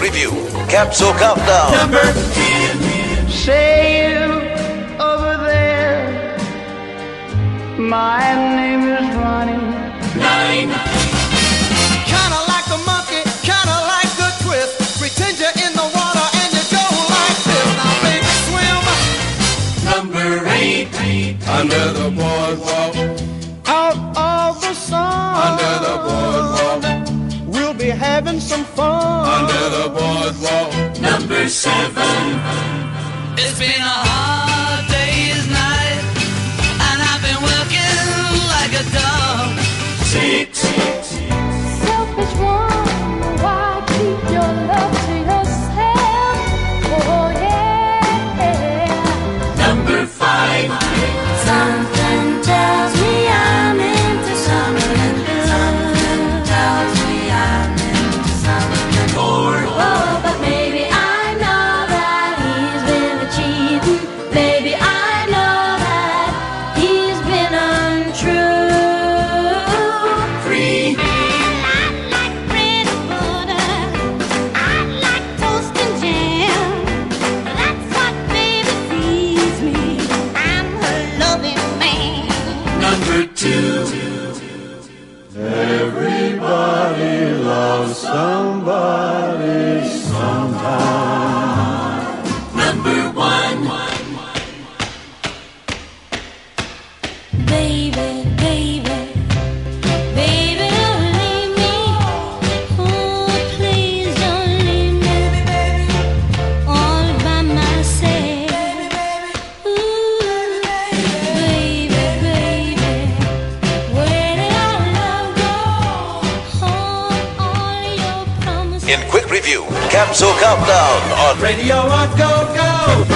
Review, Capsule Countdown. Number 10. Say you over there, my name is Ronnie. 9. Kinda like a monkey, kinda like a twist. Pretend you're in the water and you go like this. Now baby swim. Number 8. Under the boardwalk, Out of the sun. under the boardwalk, We'll be having some fun. under the boardwalk. Number 7. It's been a hard day's night, and I've been working like a dog. 6. Selfish one, why keep your love to yourself? Oh yeah. Number 5. Something tells me I'm into something good. Something tells me I'm into something 4. Oh, but maybe I know that he's been cheating. Maybe I know that he's been untrue. 3. I like bread and butter. I like toast and jam. That's what baby feeds me. I'm her loving man. Number 2. Everybody loves somebody sometime. Number 1. Baby, baby, baby, don't leave me. Oh, please don't leave me all by myself. Ooh, baby, baby, where did our love go? All your promises. In quick review, Capsule Countdown on Radio Rock Go Go.